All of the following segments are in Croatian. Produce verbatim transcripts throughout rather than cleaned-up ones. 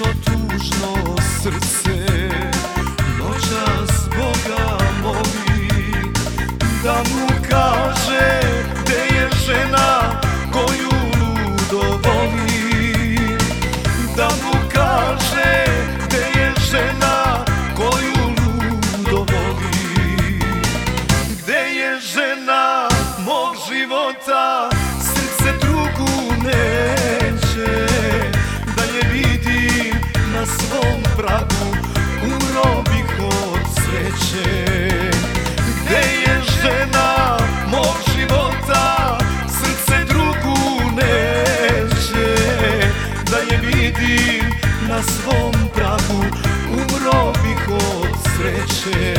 jedno tužno srce noćas Boga moli da mu kaže gde je žena koju ludo voli, da mu kaže gde je žena koju ludo voli, gde je žena mog života, srce drugu neće da je vidim na svom pragu, umro bih od sreće. Gde je žena mog života, srce drugu neće da je vidim na svom pragu, umro bih od sreće.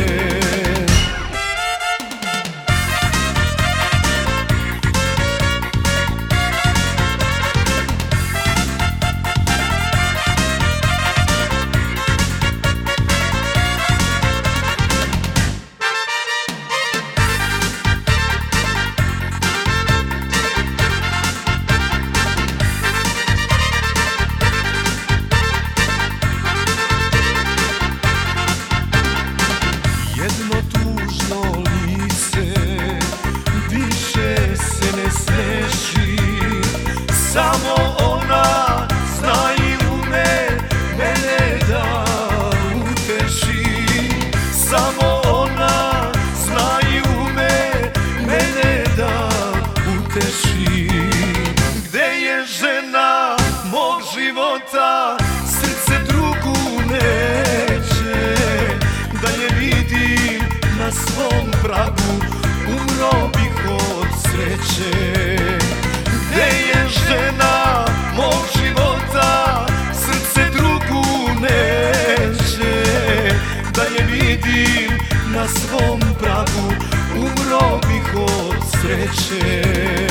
Jedno tužno lice više se ne smeši, samo ona zna i ume mene da uteši, samo ona zna i ume mene da uteši. Gde je žena mog života, srce drugu neće da je vidim na svom pragu, umro bih od sreće. Gde je žena mog života, srce drugu neće da je vidim na svom pragu, umro bih od sreće.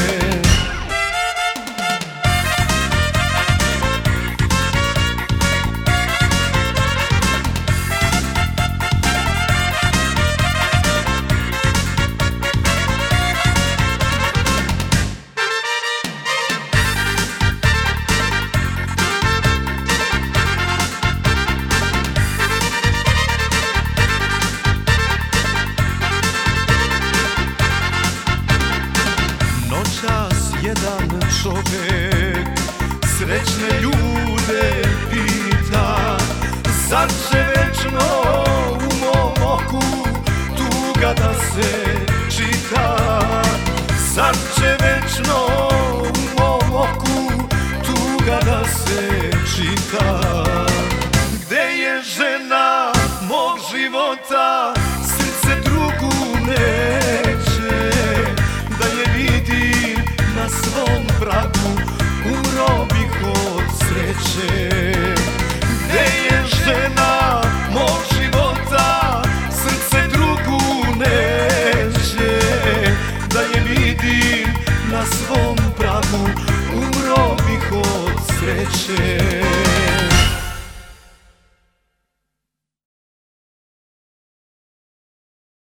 Jedan čovek srećne ljude pita, zar će večno u mom oku tuga da se čita, zar će večno u mom oku tuga da se čita.